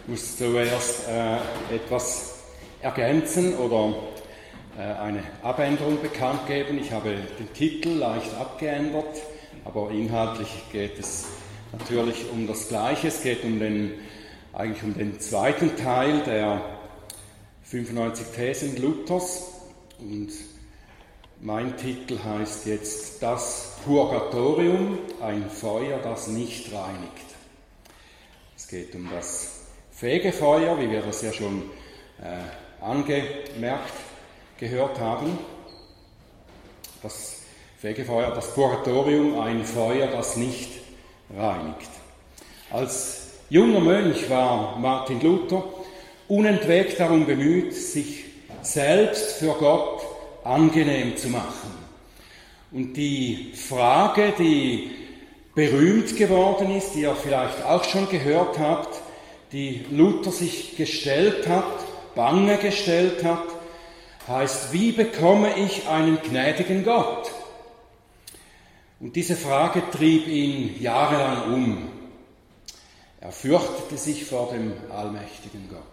muss zuerst etwas ergänzen oder eine Abänderung bekannt geben. Ich habe den Titel leicht abgeändert, aber inhaltlich geht es natürlich um das Gleiche. Es geht eigentlich um den zweiten Teil der 95 Thesen Luthers. Und mein Titel heißt jetzt Das Purgatorium, ein Feuer, das nicht reinigt. Es geht um das Fegefeuer, wie wir das ja schon angemerkt gehört haben. Das Fegefeuer, das Purgatorium, ein Feuer, das nicht reinigt. Als junger Mönch war Martin Luther unentwegt darum bemüht, sich selbst für Gott angenehm zu machen. Und die Frage, die berühmt geworden ist, die ihr vielleicht auch schon gehört habt, die Luther sich gestellt hat, bange gestellt hat, heißt, wie bekomme ich einen gnädigen Gott? Und diese Frage trieb ihn jahrelang um. Er fürchtete sich vor dem allmächtigen Gott.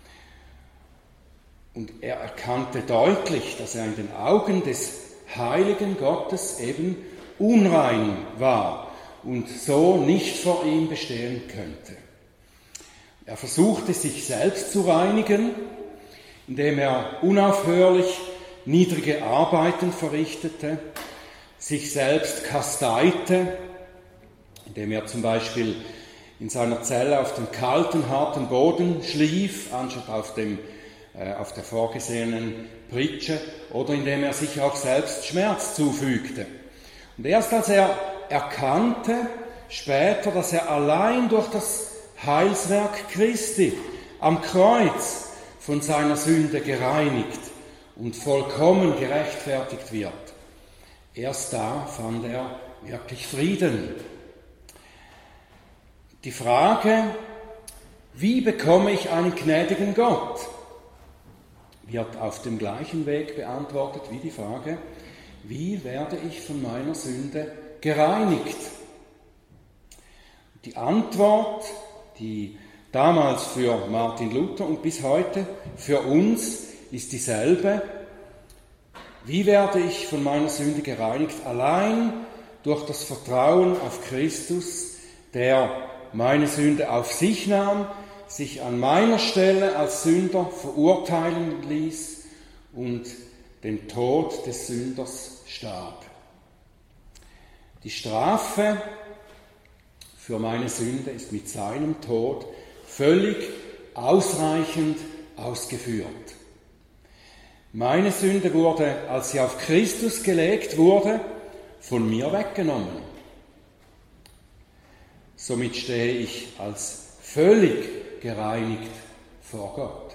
Und er erkannte deutlich, dass er in den Augen des heiligen Gottes eben unrein war und so nicht vor ihm bestehen könnte. Er versuchte, sich selbst zu reinigen, indem er unaufhörlich niedrige Arbeiten verrichtete, sich selbst kasteite, indem er zum Beispiel in seiner Zelle auf dem kalten, harten Boden schlief, anstatt auf der vorgesehenen Pritsche, oder indem er sich auch selbst Schmerz zufügte. Und erst als er erkannte, später, dass er allein durch das Heilswerk Christi am Kreuz von seiner Sünde gereinigt und vollkommen gerechtfertigt wird, erst da fand er wirklich Frieden. Die Frage, wie bekomme ich einen gnädigen Gott, wird auf dem gleichen Weg beantwortet wie die Frage, wie werde ich von meiner Sünde gereinigt? Die Antwort, die damals für Martin Luther und bis heute für uns ist dieselbe. Wie werde ich von meiner Sünde gereinigt? Allein durch das Vertrauen auf Christus, der meine Sünde auf sich nahm, sich an meiner Stelle als Sünder verurteilen ließ und den Tod des Sünders starb. Die Strafe für meine Sünde ist mit seinem Tod völlig ausreichend ausgeführt. Meine Sünde wurde, als sie auf Christus gelegt wurde, von mir weggenommen. Somit stehe ich als völlig gereinigt vor Gott.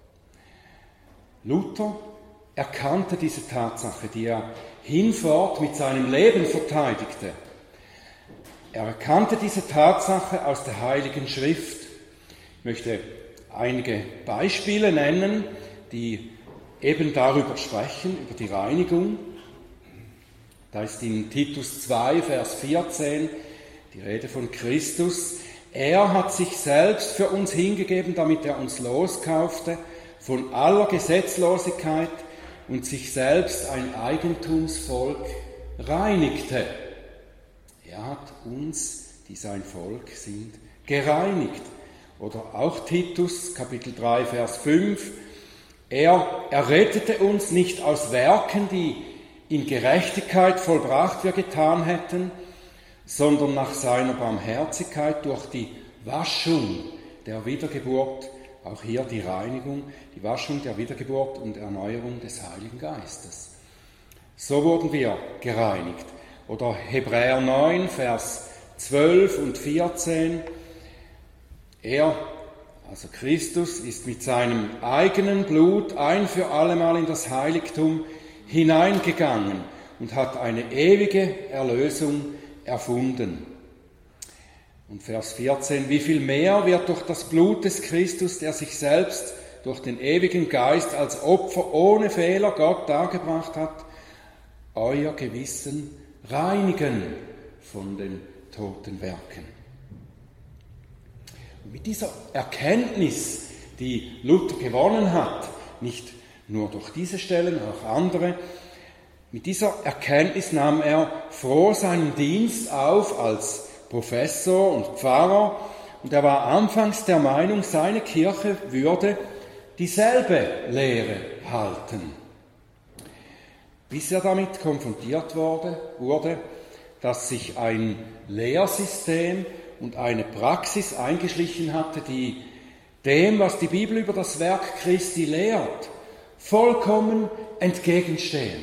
Luther erkannte diese Tatsache, die er hinfort mit seinem Leben verteidigte. Er erkannte diese Tatsache aus der Heiligen Schrift. Ich möchte einige Beispiele nennen, die eben darüber sprechen, über die Reinigung. Da ist in Titus 2, Vers 14 die Rede von Christus. Er hat sich selbst für uns hingegeben, damit er uns loskaufte von aller Gesetzlosigkeit und sich selbst ein Eigentumsvolk reinigte. Er hat uns, die sein Volk sind, gereinigt. Oder auch Titus, Kapitel 3, Vers 5. Er errettete uns nicht aus Werken, die in Gerechtigkeit vollbracht wir getan hätten, sondern nach seiner Barmherzigkeit durch die Waschung der Wiedergeburt, auch hier die Reinigung, die Waschung der Wiedergeburt und Erneuerung des Heiligen Geistes. So wurden wir gereinigt. Oder Hebräer 9, Vers 12 und 14. Er, also Christus, ist mit seinem eigenen Blut ein für allemal in das Heiligtum hineingegangen und hat eine ewige Erlösung erfunden. Und Vers 14, wie viel mehr wird durch das Blut des Christus, der sich selbst durch den ewigen Geist als Opfer ohne Fehler Gott dargebracht hat, euer Gewissen reinigen von den toten Werken. Mit dieser Erkenntnis, die Luther gewonnen hat, nicht nur durch diese Stellen, auch andere, mit dieser Erkenntnis nahm er froh seinen Dienst auf als Professor und Pfarrer, und er war anfangs der Meinung, seine Kirche würde dieselbe Lehre halten. Bis er damit konfrontiert wurde, dass sich ein Lehrsystem und eine Praxis eingeschlichen hatte, die dem, was die Bibel über das Werk Christi lehrt, vollkommen entgegenstehen.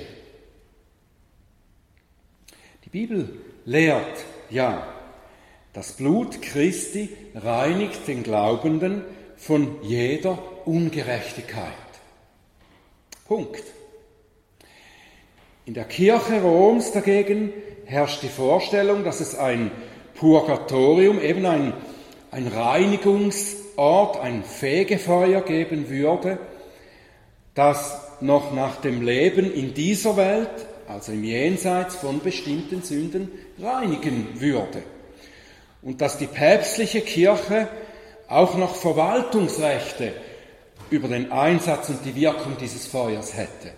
Die Bibel lehrt, ja, das Blut Christi reinigt den Glaubenden von jeder Ungerechtigkeit. Punkt. In der Kirche Roms dagegen herrscht die Vorstellung, dass es ein Purgatorium, eben ein Reinigungsort, ein Fegefeuer geben würde, das noch nach dem Leben in dieser Welt, also im Jenseits von bestimmten Sünden, reinigen würde. Und dass die päpstliche Kirche auch noch Verwaltungsrechte über den Einsatz und die Wirkung dieses Feuers hätte.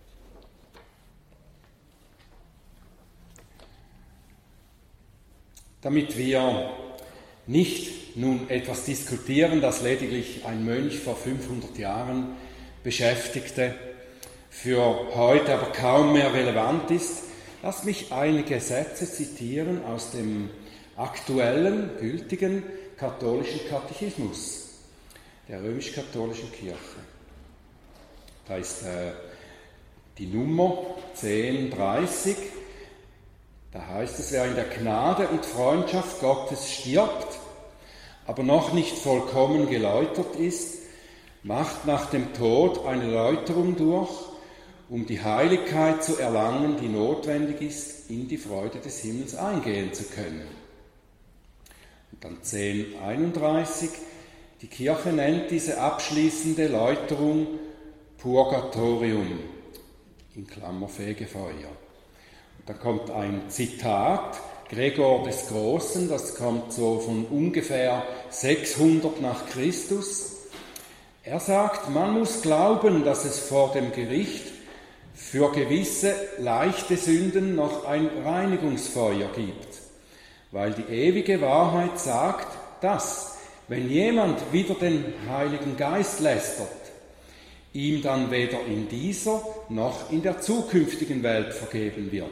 Damit wir nicht nun etwas diskutieren, das lediglich ein Mönch vor 500 Jahren beschäftigte, für heute aber kaum mehr relevant ist, lass mich einige Sätze zitieren aus dem aktuellen, gültigen katholischen Katechismus der römisch-katholischen Kirche. Da ist die Nummer 1030. Da heißt es, wer in der Gnade und Freundschaft Gottes stirbt, aber noch nicht vollkommen geläutert ist, macht nach dem Tod eine Läuterung durch, um die Heiligkeit zu erlangen, die notwendig ist, in die Freude des Himmels eingehen zu können. Und dann 1031, die Kirche nennt diese abschließende Läuterung Purgatorium, in Klammer Fegefeuer. Und dann kommt ein Zitat, Gregor des Großen, das kommt so von ungefähr 600 nach Christus. Er sagt, man muss glauben, dass es vor dem Gericht für gewisse leichte Sünden noch ein Reinigungsfeuer gibt, weil die ewige Wahrheit sagt, dass, wenn jemand wieder den Heiligen Geist lästert, ihm dann weder in dieser noch in der zukünftigen Welt vergeben wird.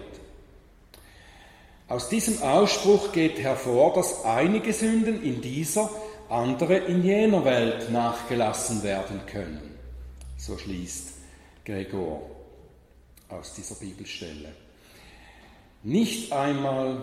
Aus diesem Ausspruch geht hervor, dass einige Sünden in dieser, andere in jener Welt nachgelassen werden können. So schließt Gregor aus dieser Bibelstelle. Nicht einmal,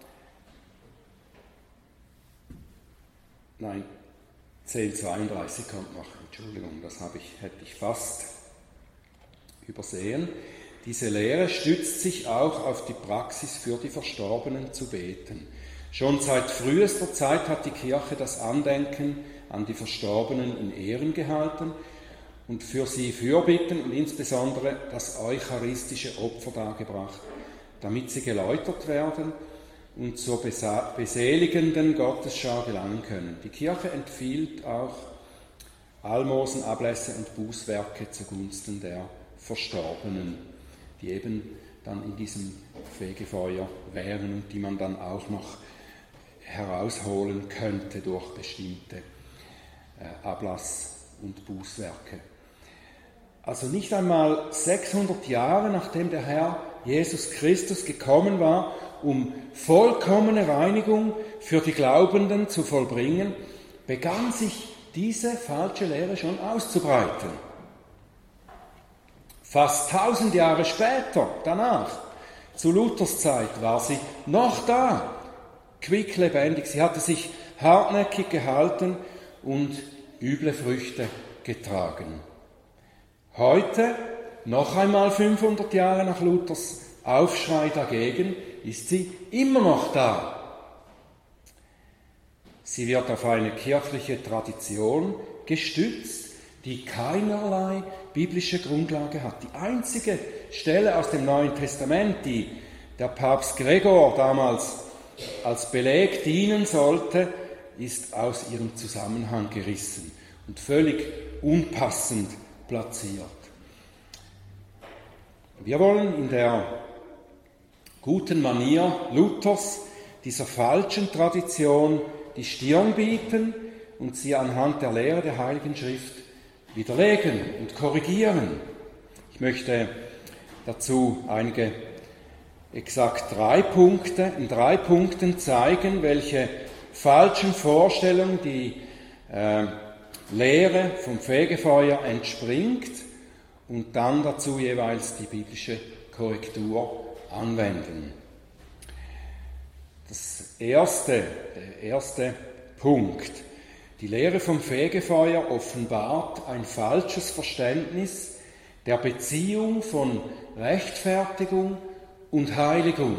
1032 kommt noch, Entschuldigung, das hätte ich fast übersehen. Diese Lehre stützt sich auch auf die Praxis, für die Verstorbenen zu beten. Schon seit frühester Zeit hat die Kirche das Andenken an die Verstorbenen in Ehren gehalten und für sie Fürbitten und insbesondere das eucharistische Opfer dargebracht, damit sie geläutert werden und zur beseligenden Gottesschau gelangen können. Die Kirche empfiehlt auch Almosen, Ablässe und Bußwerke zugunsten der Verstorbenen, die eben dann in diesem Fegefeuer wären und die man dann auch noch herausholen könnte durch bestimmte Ablass- und Bußwerke. Also nicht einmal 600 Jahre nachdem der Herr Jesus Christus gekommen war, um vollkommene Reinigung für die Glaubenden zu vollbringen, begann sich diese falsche Lehre schon auszubreiten. Fast 1000 Jahre später, danach, zu Luthers Zeit, war sie noch da, quicklebendig. Sie hatte sich hartnäckig gehalten und üble Früchte getragen. Heute, noch einmal 500 Jahre nach Luthers Aufschrei dagegen, ist sie immer noch da. Sie wird auf eine kirchliche Tradition gestützt, die keinerlei biblische Grundlage hat. Die einzige Stelle aus dem Neuen Testament, die der Papst Gregor damals als Beleg dienen sollte, ist aus ihrem Zusammenhang gerissen und völlig unpassend platziert. Wir wollen in der guten Manier Luthers dieser falschen Tradition die Stirn bieten und sie anhand der Lehre der Heiligen Schrift widerlegen und korrigieren. Ich möchte dazu einige exakt in 3 Punkten zeigen, welche falschen Vorstellungen die Lehre vom Fegefeuer entspringt und dann dazu jeweils die biblische Korrektur anwenden. Der erste Punkt. Die Lehre vom Fegefeuer offenbart ein falsches Verständnis der Beziehung von Rechtfertigung und Heiligung.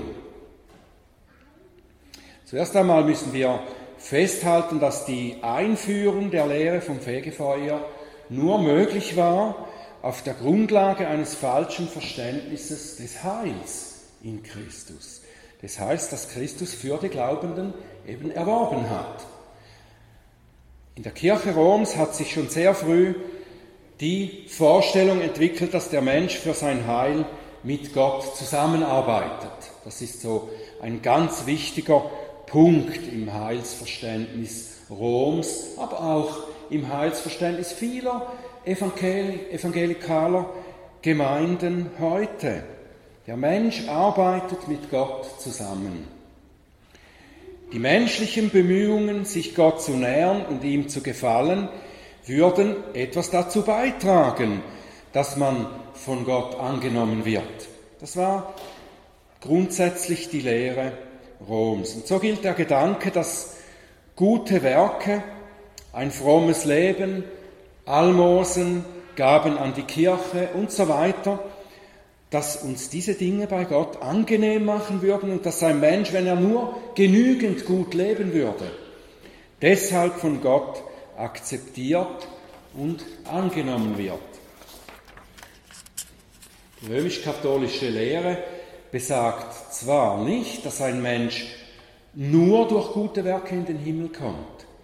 Zuerst einmal müssen wir festhalten, dass die Einführung der Lehre vom Fegefeuer nur möglich war auf der Grundlage eines falschen Verständnisses des Heils in Christus. Des Heils, das Christus für die Glaubenden eben erworben hat. In der Kirche Roms hat sich schon sehr früh die Vorstellung entwickelt, dass der Mensch für sein Heil mit Gott zusammenarbeitet. Das ist so ein ganz wichtiger Punkt im Heilsverständnis Roms, aber auch im Heilsverständnis vieler evangelikaler Gemeinden heute. Der Mensch arbeitet mit Gott zusammen. Die menschlichen Bemühungen, sich Gott zu nähern und ihm zu gefallen, würden etwas dazu beitragen, dass man von Gott angenommen wird. Das war grundsätzlich die Lehre Roms. Und so gilt der Gedanke, dass gute Werke, ein frommes Leben, Almosen, Gaben an die Kirche und so weiter, dass uns diese Dinge bei Gott angenehm machen würden und dass ein Mensch, wenn er nur genügend gut leben würde, deshalb von Gott akzeptiert und angenommen wird. Die römisch-katholische Lehre besagt zwar nicht, dass ein Mensch nur durch gute Werke in den Himmel kommt.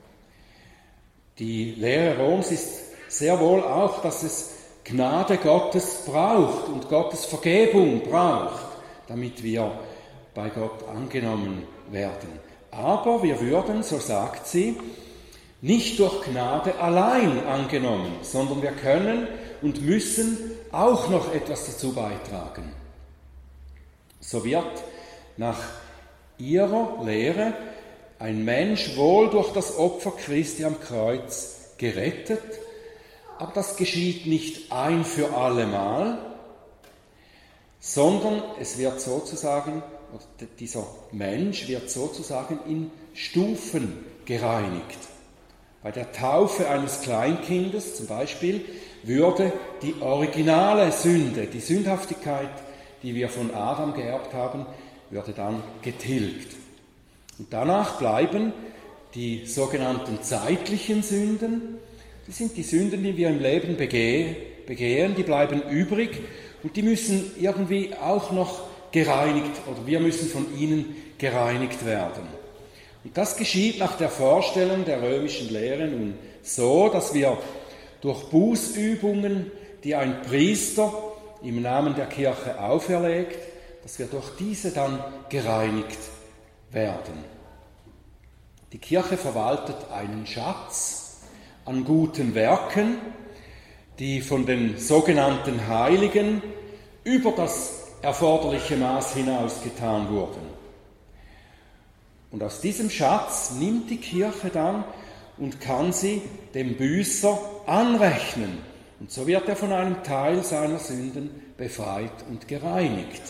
Die Lehre Roms ist sehr wohl auch, dass es Gnade Gottes braucht und Gottes Vergebung braucht, damit wir bei Gott angenommen werden. Aber wir würden, so sagt sie, nicht durch Gnade allein angenommen, sondern wir können und müssen auch noch etwas dazu beitragen. So wird nach ihrer Lehre ein Mensch wohl durch das Opfer Christi am Kreuz gerettet, aber das geschieht nicht ein für allemal, sondern es wird sozusagen, dieser Mensch wird sozusagen in Stufen gereinigt. Bei der Taufe eines Kleinkindes zum Beispiel würde die originale Sünde, die Sündhaftigkeit, die wir von Adam geerbt haben, würde dann getilgt. Und danach bleiben die sogenannten zeitlichen Sünden. Das sind die Sünden, die wir im Leben begehen, die bleiben übrig und die müssen irgendwie auch noch gereinigt oder wir müssen von ihnen gereinigt werden. Und das geschieht nach der Vorstellung der römischen Lehre nun so, dass wir durch Bußübungen, die ein Priester im Namen der Kirche auferlegt, dass wir durch diese dann gereinigt werden. Die Kirche verwaltet einen Schatz an guten Werken, die von den sogenannten Heiligen über das erforderliche Maß hinaus getan wurden. Und aus diesem Schatz nimmt die Kirche dann und kann sie dem Büßer anrechnen. Und so wird er von einem Teil seiner Sünden befreit und gereinigt.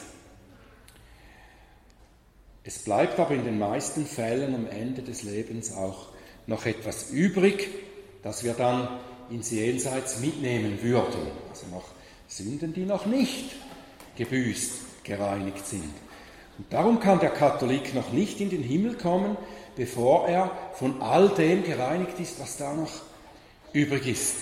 Es bleibt aber in den meisten Fällen am Ende des Lebens auch noch etwas übrig, das wir dann ins Jenseits mitnehmen würden. Also noch Sünden, die noch nicht gebüßt, gereinigt sind. Und darum kann der Katholik noch nicht in den Himmel kommen, bevor er von all dem gereinigt ist, was da noch übrig ist.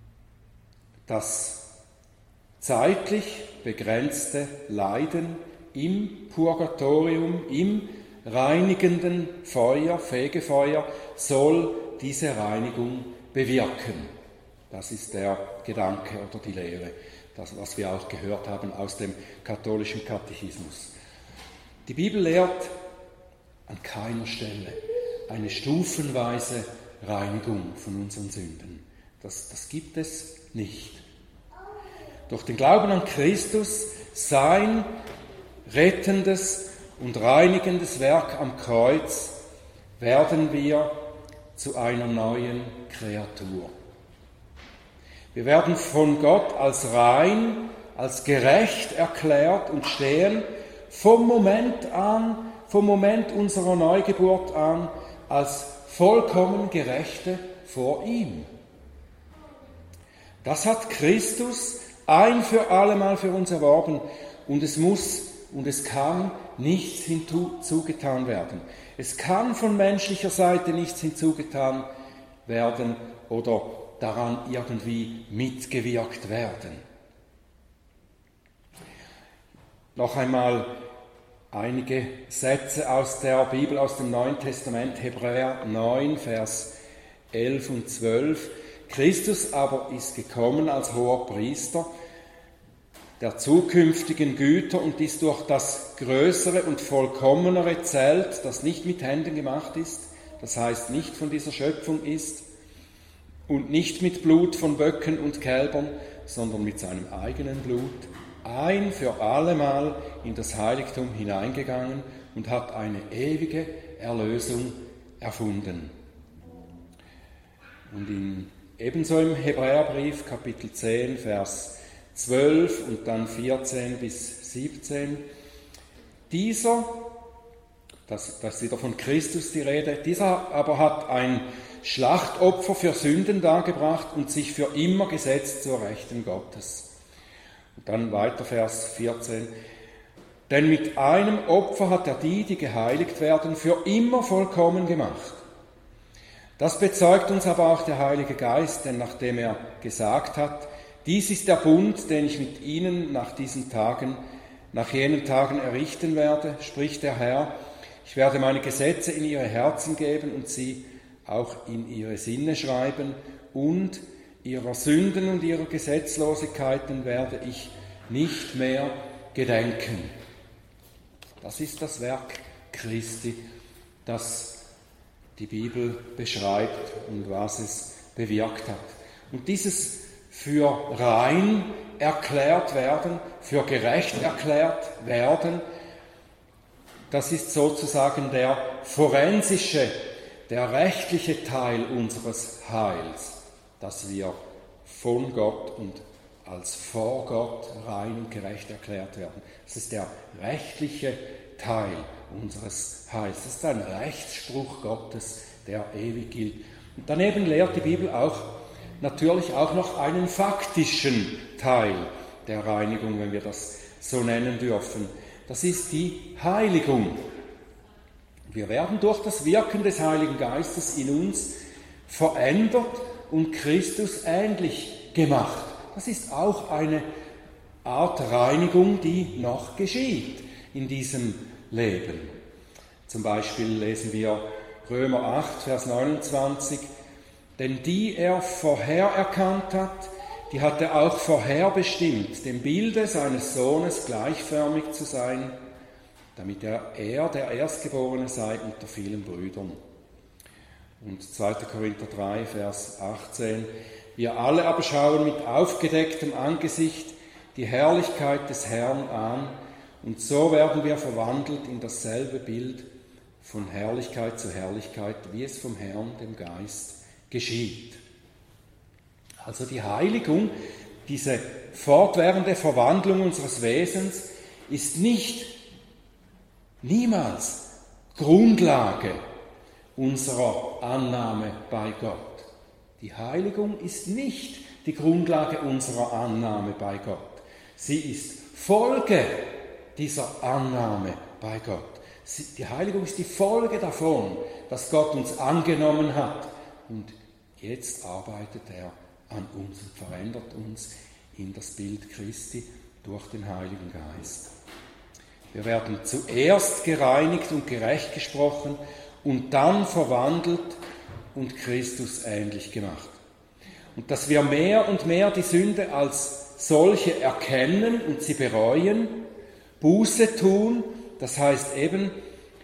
Das zeitlich begrenzte Leiden im Purgatorium, im reinigenden Feuer, Fegefeuer, soll diese Reinigung bewirken. Das ist der Gedanke oder die Lehre, das, was wir auch gehört haben aus dem katholischen Katechismus. Die Bibel lehrt an keiner Stelle eine stufenweise Reinigung von unseren Sünden. Das gibt es nicht. Durch den Glauben an Christus, sein rettendes und reinigendes Werk am Kreuz, werden wir zu einer neuen Kreatur. Wir werden von Gott als rein, als gerecht erklärt und stehen vom Moment unserer Neugeburt an, als vollkommen Gerechte vor ihm. Das hat Christus ein für allemal für uns erworben und es muss und es kann nichts hinzugetan werden. Es kann von menschlicher Seite nichts hinzugetan werden oder daran irgendwie mitgewirkt werden. Noch einmal einige Sätze aus der Bibel, aus dem Neuen Testament, Hebräer 9, Vers 11 und 12. Christus aber ist gekommen als hoher Priester der zukünftigen Güter und ist durch das größere und vollkommenere Zelt, das nicht mit Händen gemacht ist, das heißt nicht von dieser Schöpfung ist und nicht mit Blut von Böcken und Kälbern, sondern mit seinem eigenen Blut, ein für allemal in das Heiligtum hineingegangen und hat eine ewige Erlösung erfunden. Und ebenso im Hebräerbrief, Kapitel 10, Vers 12 und dann 14 bis 17. Das ist wieder von Christus die Rede, dieser aber hat ein Schlachtopfer für Sünden dargebracht und sich für immer gesetzt zur Rechten Gottes. Und dann weiter Vers 14. Denn mit einem Opfer hat er die geheiligt werden, für immer vollkommen gemacht. Das bezeugt uns aber auch der Heilige Geist, denn nachdem er gesagt hat, dies ist der Bund, den ich mit ihnen nach jenen Tagen errichten werde, spricht der Herr, ich werde meine Gesetze in ihre Herzen geben und sie auch in ihre Sinne schreiben und ihrer Sünden und ihrer Gesetzlosigkeiten werde ich nicht mehr gedenken. Das ist das Werk Christi, das die Bibel beschreibt und was es bewirkt hat. Und dieses für rein erklärt werden, für gerecht erklärt werden, das ist sozusagen der forensische, der rechtliche Teil unseres Heils, dass wir von Gott und als vor Gott rein und gerecht erklärt werden. Das ist der rechtliche Teil unseres Heils. Das ist ein Rechtsspruch Gottes, der ewig gilt. Und daneben lehrt die Bibel natürlich auch noch einen faktischen Teil der Reinigung, wenn wir das so nennen dürfen. Das ist die Heiligung. Wir werden durch das Wirken des Heiligen Geistes in uns verändert und Christus ähnlich gemacht. Das ist auch eine Art Reinigung, die noch geschieht in diesem Leben. Zum Beispiel lesen wir Römer 8, Vers 29, denn die er vorher erkannt hat, die hat er auch vorherbestimmt, dem Bilde seines Sohnes gleichförmig zu sein, damit er der Erstgeborene sei unter vielen Brüdern. Und 2. Korinther 3, Vers 18, wir alle aber schauen mit aufgedecktem Angesicht die Herrlichkeit des Herrn an, und so werden wir verwandelt in dasselbe Bild von Herrlichkeit zu Herrlichkeit, wie es vom Herrn, dem Geist, geschieht. Also die Heiligung, diese fortwährende Verwandlung unseres Wesens, ist niemals Grundlage unserer Annahme bei Gott. Die Heiligung ist nicht die Grundlage unserer Annahme bei Gott. Sie ist Folge dieser Annahme bei Gott. Die Heiligung ist die Folge davon, dass Gott uns angenommen hat. Und jetzt arbeitet er an uns und verändert uns in das Bild Christi durch den Heiligen Geist. Wir werden zuerst gereinigt und gerecht gesprochen und dann verwandelt und Christus ähnlich gemacht. Und dass wir mehr und mehr die Sünde als solche erkennen und sie bereuen, Buße tun, das heißt eben,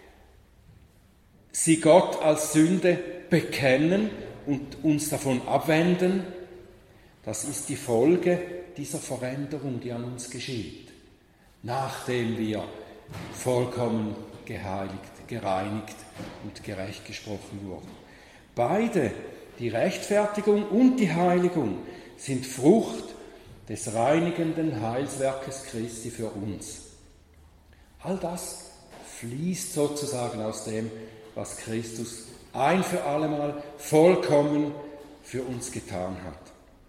sie Gott als Sünde bekennen und uns davon abwenden, das ist die Folge dieser Veränderung, die an uns geschieht, nachdem wir vollkommen geheiligt, gereinigt und gerecht gesprochen wurden. Beide, die Rechtfertigung und die Heiligung, sind Frucht des reinigenden Heilswerkes Christi für uns. All das fließt sozusagen aus dem, was Christus ein für allemal vollkommen für uns getan hat.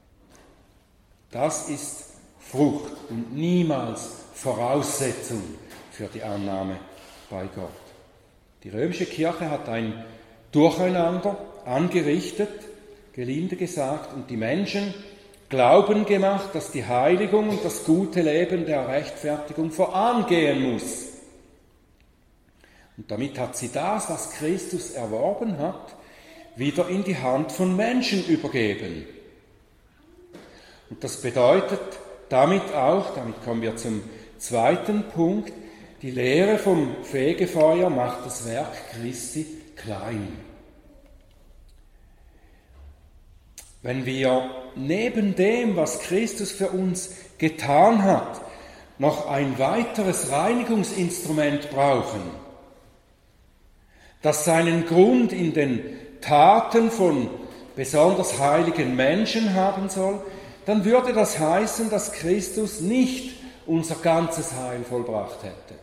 Das ist Frucht und niemals Voraussetzung für die Annahme bei Gott. Die römische Kirche hat ein Durcheinander angerichtet, gelinde gesagt, und die Menschen Glauben gemacht, dass die Heiligung und das gute Leben der Rechtfertigung vorangehen muss. Und damit hat sie das, was Christus erworben hat, wieder in die Hand von Menschen übergeben. Und das bedeutet damit auch, damit kommen wir zum zweiten Punkt, die Lehre vom Fegefeuer macht das Werk Christi klein. Wenn wir neben dem, was Christus für uns getan hat, noch ein weiteres Reinigungsinstrument brauchen, das seinen Grund in den Taten von besonders heiligen Menschen haben soll, dann würde das heißen, dass Christus nicht unser ganzes Heil vollbracht hätte.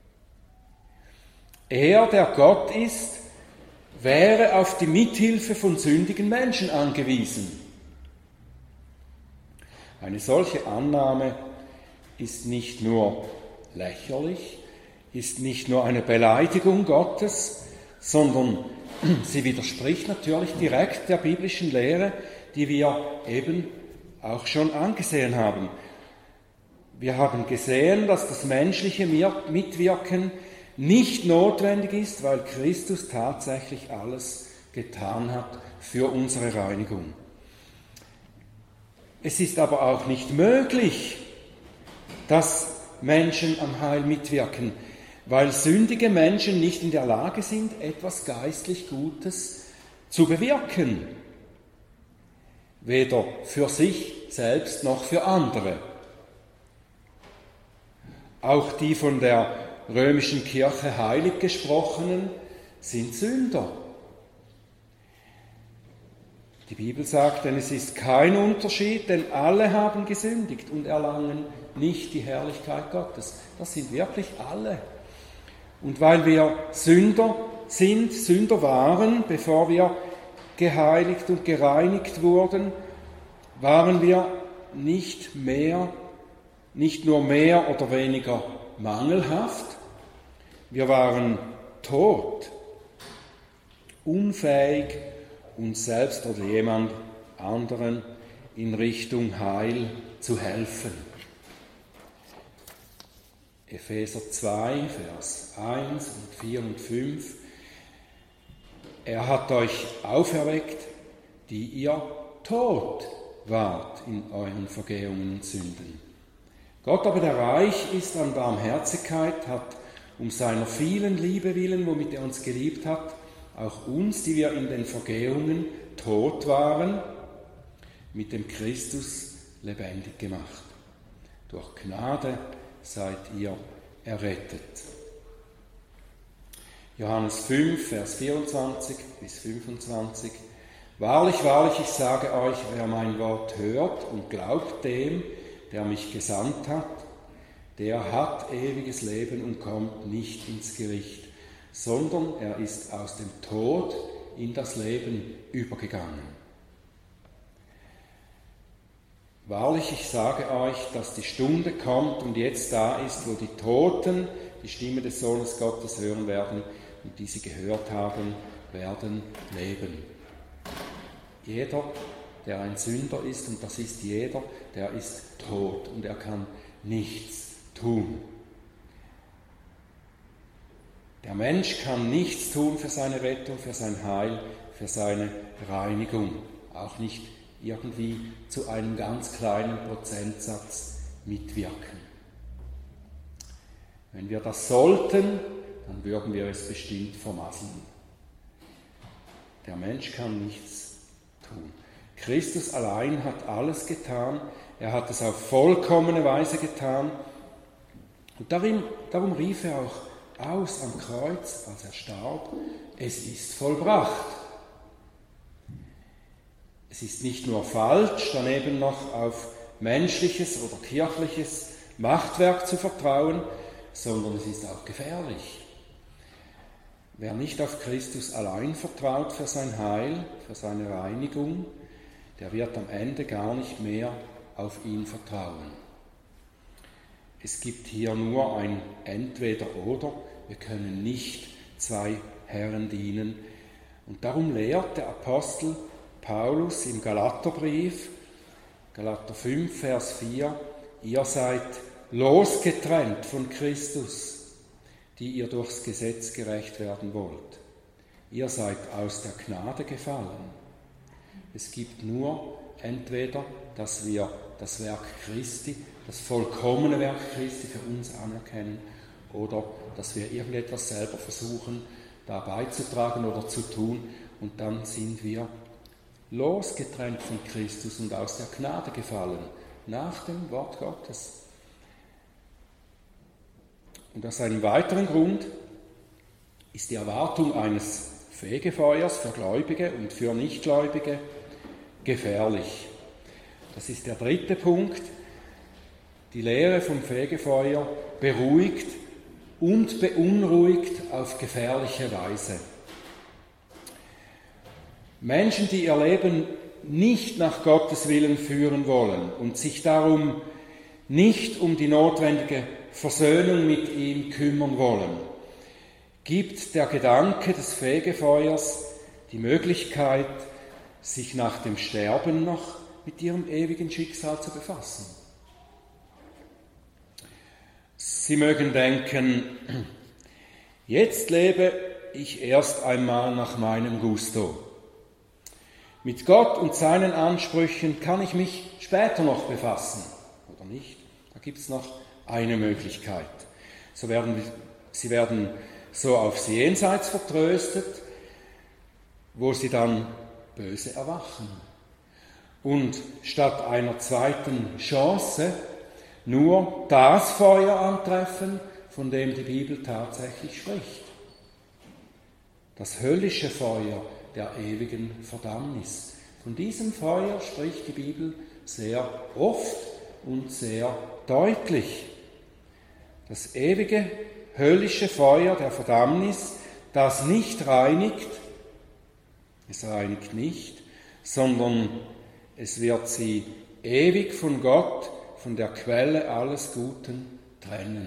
Er, der Gott ist, wäre auf die Mithilfe von sündigen Menschen angewiesen. Eine solche Annahme ist nicht nur lächerlich, ist nicht nur eine Beleidigung Gottes, sondern sie widerspricht natürlich direkt der biblischen Lehre, die wir eben auch schon angesehen haben. Wir haben gesehen, dass das menschliche Mitwirken nicht notwendig ist, weil Christus tatsächlich alles getan hat für unsere Reinigung. Es ist aber auch nicht möglich, dass Menschen am Heil mitwirken, weil sündige Menschen nicht in der Lage sind, etwas geistlich Gutes zu bewirken. Weder für sich selbst noch für andere. Auch die von der römischen Kirche heilig gesprochenen sind Sünder. Die Bibel sagt, denn es ist kein Unterschied, denn alle haben gesündigt und erlangen nicht die Herrlichkeit Gottes. Das sind wirklich alle. Und weil wir Sünder sind, Sünder waren, bevor wir geheiligt und gereinigt wurden, waren wir nicht nur mehr oder weniger mangelhaft, wir waren tot, unfähig, uns selbst oder jemand anderen in Richtung Heil zu helfen. Epheser 2, Vers 1 und 4 und 5. Er hat euch auferweckt, die ihr tot wart in euren Vergehungen und Sünden. Gott aber, der reich ist an Barmherzigkeit, hat um seiner vielen Liebe willen, womit er uns geliebt hat, auch uns, die wir in den Vergehungen tot waren, mit dem Christus lebendig gemacht. Durch Gnade seid ihr errettet. Johannes 5, Vers 24 bis 25. Wahrlich, wahrlich, ich sage euch, wer mein Wort hört und glaubt dem, der mich gesandt hat, der hat ewiges Leben und kommt nicht ins Gericht, sondern er ist aus dem Tod in das Leben übergegangen. Wahrlich, ich sage euch, dass die Stunde kommt und jetzt da ist, wo die Toten die Stimme des Sohnes Gottes hören werden und die sie gehört haben, werden leben. Jeder, der ein Sünder ist, und das ist jeder, der ist tot und er kann nichts tun. Der Mensch kann nichts tun für seine Rettung, für sein Heil, für seine Reinigung. Auch nicht irgendwie zu einem ganz kleinen Prozentsatz mitwirken. Wenn wir das sollten, dann würden wir es bestimmt vermasseln. Der Mensch kann nichts tun. Christus allein hat alles getan. Er hat es auf vollkommene Weise getan. Und darum rief er auch aus am Kreuz, als er starb, es ist vollbracht. Es ist nicht nur falsch, daneben noch auf menschliches oder kirchliches Machtwerk zu vertrauen, sondern es ist auch gefährlich. Wer nicht auf Christus allein vertraut für sein Heil, für seine Reinigung, der wird am Ende gar nicht mehr auf ihn vertrauen. Es gibt hier nur ein Entweder-Oder. Wir können nicht zwei Herren dienen. Und darum lehrt der Apostel Paulus im Galaterbrief, Galater 5, Vers 4, ihr seid losgetrennt von Christus, die ihr durchs Gesetz gerecht werden wollt. Ihr seid aus der Gnade gefallen. Es gibt nur entweder, dass wir das Werk Christi, das vollkommene Werk Christi für uns anerkennen, oder dass wir irgendetwas selber versuchen, da beizutragen oder zu tun, und dann sind wir losgetrennt von Christus und aus der Gnade gefallen, nach dem Wort Gottes. Und aus einem weiteren Grund ist die Erwartung eines Fegefeuers für Gläubige und für Nichtgläubige gefährlich. Das ist der dritte Punkt. Die Lehre vom Fegefeuer beruhigt und beunruhigt auf gefährliche Weise. Menschen, die ihr Leben nicht nach Gottes Willen führen wollen und sich darum nicht um die notwendige Versöhnung mit ihm kümmern wollen, gibt der Gedanke des Fegefeuers die Möglichkeit, sich nach dem Sterben noch mit ihrem ewigen Schicksal zu befassen. Sie mögen denken, jetzt lebe ich erst einmal nach meinem Gusto. Mit Gott und seinen Ansprüchen kann ich mich später noch befassen, oder nicht? Da gibt es noch eine Möglichkeit. Sie werden so aufs Jenseits vertröstet, wo sie dann böse erwachen. Und statt einer zweiten Chance nur das Feuer antreffen, von dem die Bibel tatsächlich spricht. Das höllische Feuer der ewigen Verdammnis. Von diesem Feuer spricht die Bibel sehr oft und sehr deutlich. Das ewige höllische Feuer der Verdammnis, das nicht reinigt, es reinigt nicht, sondern es wird sie ewig von Gott, von der Quelle alles Guten trennen.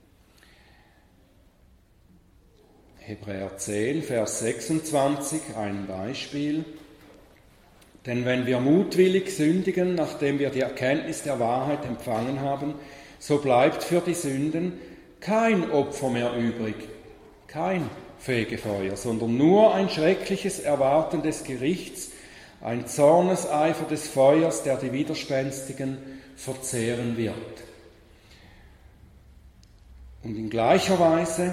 Hebräer 10, Vers 26, ein Beispiel. Denn wenn wir mutwillig sündigen, nachdem wir die Erkenntnis der Wahrheit empfangen haben, so bleibt für die Sünden kein Opfer mehr übrig, kein Fegefeuer, sondern nur ein schreckliches Erwarten des Gerichts, ein Zorneseifer des Feuers, der die Widerspenstigen verzehren wird. Und in gleicher Weise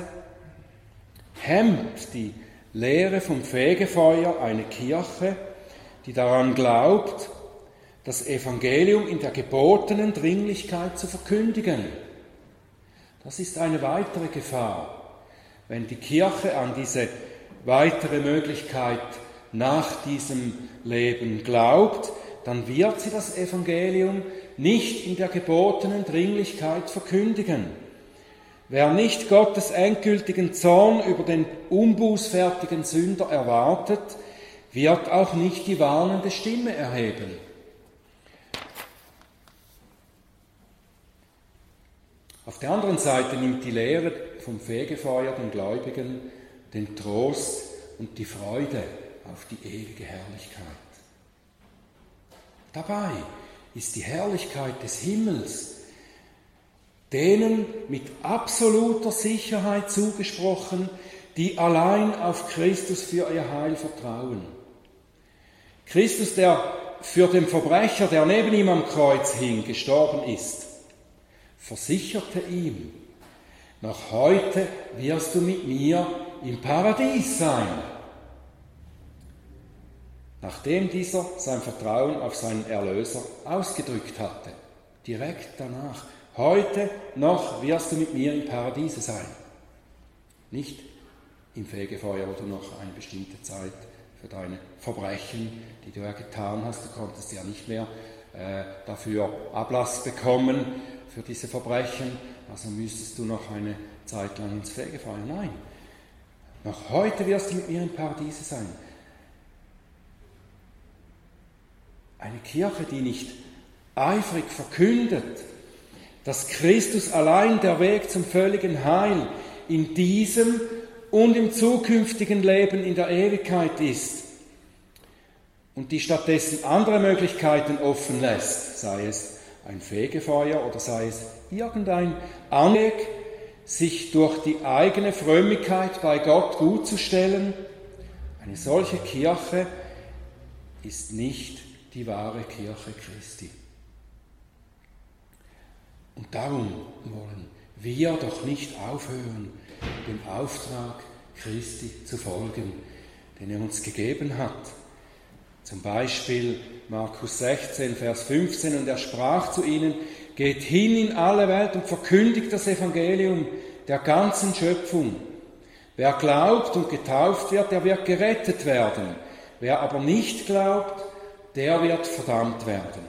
hemmt die Lehre vom Fegefeuer eine Kirche, die daran glaubt, das Evangelium in der gebotenen Dringlichkeit zu verkündigen. Das ist eine weitere Gefahr. Wenn die Kirche an diese weitere Möglichkeit nach diesem Leben glaubt, dann wird sie das Evangelium nicht in der gebotenen Dringlichkeit verkündigen. Wer nicht Gottes endgültigen Zorn über den unbußfertigen Sünder erwartet, wird auch nicht die warnende Stimme erheben. Auf der anderen Seite nimmt die Lehre vom Fegefeuer den Gläubigen den Trost und die Freude auf die ewige Herrlichkeit. Dabei ist die Herrlichkeit des Himmels denen mit absoluter Sicherheit zugesprochen, die allein auf Christus für ihr Heil vertrauen. Christus, der für den Verbrecher, der neben ihm am Kreuz hing, gestorben ist, versicherte ihm: Noch heute wirst du mit mir im Paradies sein. Nachdem dieser sein Vertrauen auf seinen Erlöser ausgedrückt hatte, direkt danach: Heute noch wirst du mit mir im Paradiese sein. Nicht im Fegefeuer, wo du noch eine bestimmte Zeit für deine Verbrechen, die du ja getan hast, du konntest ja nicht mehr dafür Ablass bekommen für diese Verbrechen, also müsstest du noch eine Zeit lang ins Fegefeuer. Nein, noch heute wirst du mit mir im Paradiese sein. Eine Kirche, die nicht eifrig verkündet, dass Christus allein der Weg zum völligen Heil in diesem und im zukünftigen Leben in der Ewigkeit ist und die stattdessen andere Möglichkeiten offen lässt, sei es ein Fegefeuer oder sei es irgendein Anweg, sich durch die eigene Frömmigkeit bei Gott gutzustellen. Eine solche Kirche ist nicht die wahre Kirche Christi. Und darum wollen wir doch nicht aufhören, dem Auftrag Christi zu folgen, den er uns gegeben hat. Zum Beispiel Markus 16, Vers 15, und er sprach zu ihnen: Geht hin in alle Welt und verkündigt das Evangelium der ganzen Schöpfung. Wer glaubt und getauft wird, der wird gerettet werden. Wer aber nicht glaubt, der wird verdammt werden.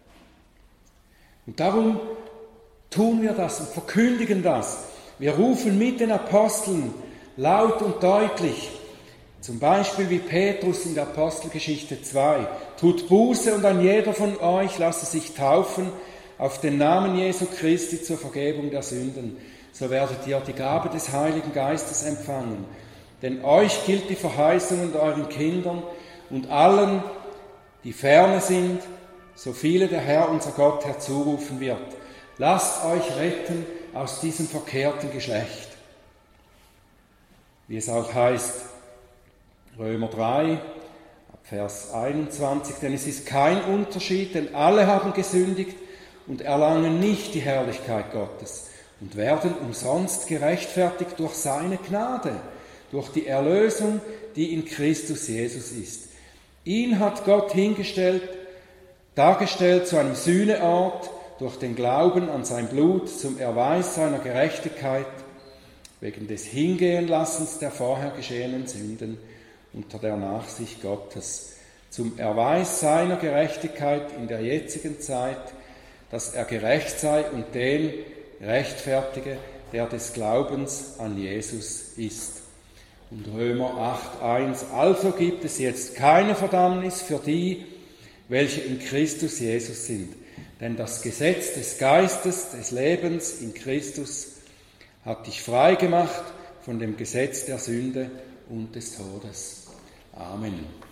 Und darum tun wir das und verkündigen das. Wir rufen mit den Aposteln laut und deutlich, zum Beispiel wie Petrus in der Apostelgeschichte 2, tut Buße und ein jeder von euch lasse sich taufen auf den Namen Jesu Christi zur Vergebung der Sünden. So werdet ihr die Gabe des Heiligen Geistes empfangen. Denn euch gilt die Verheißung und euren Kindern und allen, die ferne sind, so viele der Herr unser Gott herzurufen wird. Lasst euch retten aus diesem verkehrten Geschlecht. Wie es auch heißt, Römer 3, Vers 21, denn es ist kein Unterschied, denn alle haben gesündigt und erlangen nicht die Herrlichkeit Gottes und werden umsonst gerechtfertigt durch seine Gnade, durch die Erlösung, die in Christus Jesus ist. Ihn hat Gott dargestellt zu einem Sühneort durch den Glauben an sein Blut zum Erweis seiner Gerechtigkeit, wegen des Hingehenlassens der vorher geschehenen Sünden unter der Nachsicht Gottes, zum Erweis seiner Gerechtigkeit in der jetzigen Zeit, dass er gerecht sei und den rechtfertige, der des Glaubens an Jesus ist. Und Römer 8,1, also gibt es jetzt keine Verdammnis für die, welche in Christus Jesus sind. Denn das Gesetz des Geistes, des Lebens in Christus hat dich frei gemacht von dem Gesetz der Sünde und des Todes. Amen.